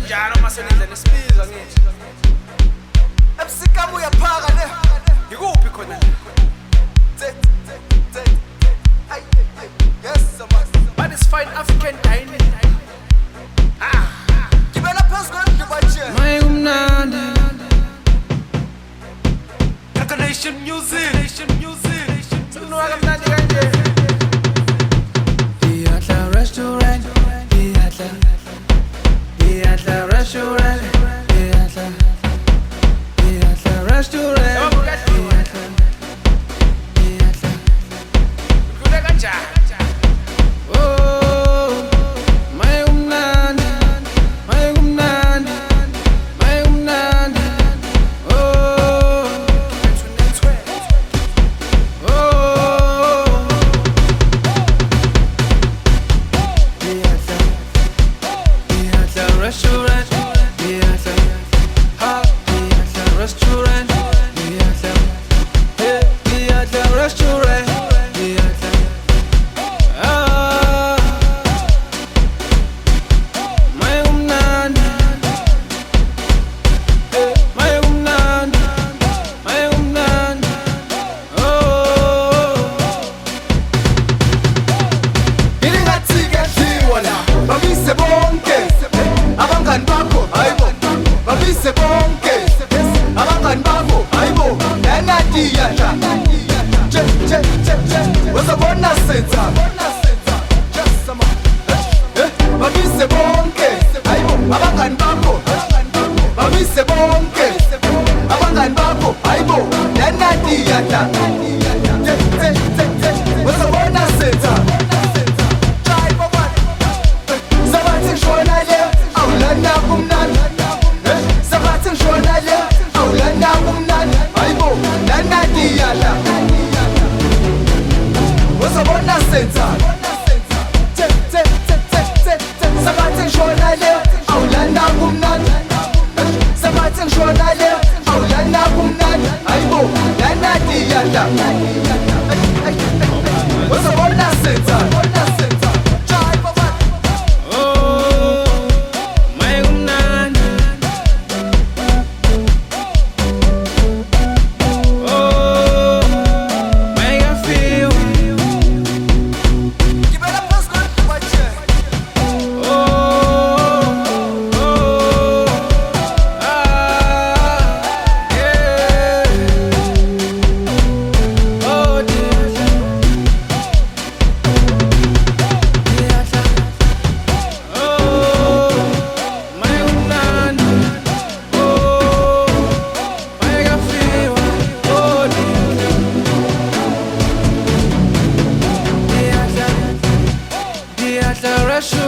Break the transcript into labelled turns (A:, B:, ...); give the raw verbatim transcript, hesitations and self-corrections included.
A: kanjalo masenenza nesibiza ngithi ebusikamu uyaphaka le ikuphi khona but it's fine African dining ah gibela phezu kwendlu baje mayumnandi Nation music Nation music Sonwaka mnandi kanje Iyadla restaurant Iyadla Iyadla restaurant Iyadla Iyadla restaurant Iyadla Iyadla Kule kanjani Restaurant, Iyadla, ha, Iyadla restaurant, Iyadla, hey, Iyadla restaurant, Iyadla, ah, mayumnandi, hey, mayumnandi, mayumnandi, oh. Ilingatsike thiwa la, bamise bonke. Abangani bakho hayibo babise bonke abangani bakho hayibo yanadiya nja je je je uzobona senza babise bonke hayibo abangani bakho babise bonke abangani bakho hayibo yanadiya nja je je je uzobona senza Landa kumnan, sabatin shonale, au landa kumnan, aibo, landa diyala. What's up on that center? Sabatin shonale, au landa kumnan, sabatin shonale, au landa kumnan, aibo, landa diyala. What's up on that center? Iyadla restaurant